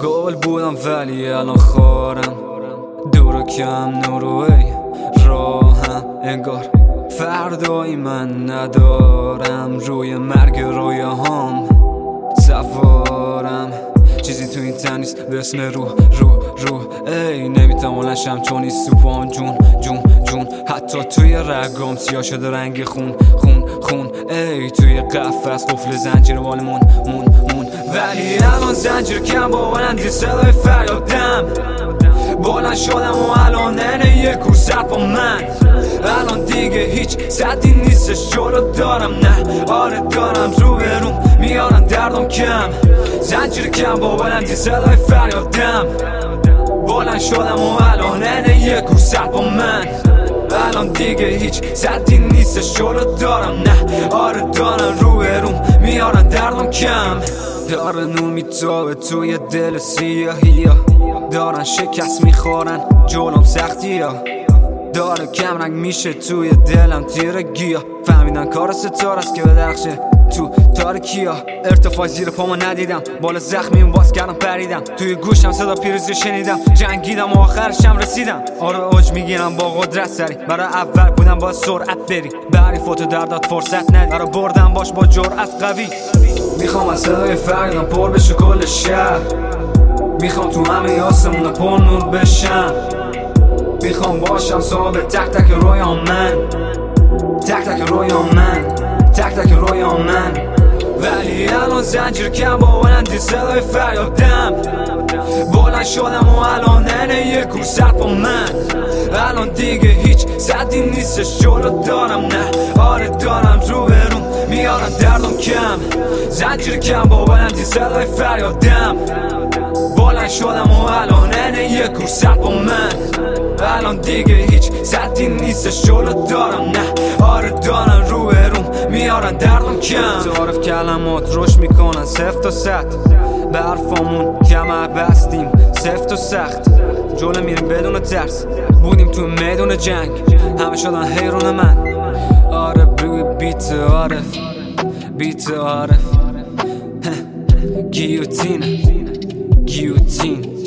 گل بودم ولی الان خارم، دور و کم نوروی راهم انگار فردایی من ندارم، روی مرگ رویاهام سوارم. چیزی تو این تن نیست به اسم روح ای نمیتوانشم چون این سوپام جون حتی توی رگام سیاه شده رنگ خون ای توی قفس قفل زنجیر والمون ولی الان زنجیر کم با بلندی صدای فریادم بلند شدم و الان اینه یه کورسر با من، الان دیگه هیچ صدی نیستش جلو دارم، نه آره دارم رو بروم میارن دردم کم، زنجیر کم با بلندی صدای فریادم بلند شدم و الان اینه یه کورسر با من، الان دیگه هیچ صدی نیستش جلو دارم، نه آره دارم رو بروم میارن دردم کم، داره نور میتابه توی دل سیاهی ها، دارن شکست میخورن جلوم سختی ها، داره کم رنگ میشه توی دلم تیرگی ها، فهمیدن کار ستاره است که بدرخشه تو تاریکی ها، ارتفاع زیر پامو ندیدم بالا زخمیم باز کردم پریدم، توی گوشم صدا پیروزی شنیدم جنگیدم و آخرشم رسیدم، آره اوج میگیرم با قدرت سری، برای اول بودم با سرعت بری بری فوتو دردات فرصت ندی، برای بردم باش با جرأت قوی، میخوام از صدای فریدم پر بشه کل شهر، میخوام تو همه آسمون پر نور بشم، میخوام باشم صاحب تک تک رویام من، تک تک رویام من، تک تک رویام من، ولی الان زنجیر کم با بلندی صدای فریادم بلند شدم و الان اینه یه کورسر با من، الان دیگه هیچ صدی نیستش جلو دارم، نه آره دارم رو بروم میارن دردم کم، زنجیر کم با بلندی صدای فریادم بلند شدم و الان اینه یه کورسر با من، الان دیگه هیچ صدی نیستش جلو دارم، نه آره دارم رو بروم میارن دردم کم، تعارف کلمات روش میکنن سفت و سخت، برفامون کمر بستیم سفت و سخت، جلو میریم بدون ترس، بودیم تو میدون جنگ همه شدن حیرون من، آره روی بیت عارف گیوتین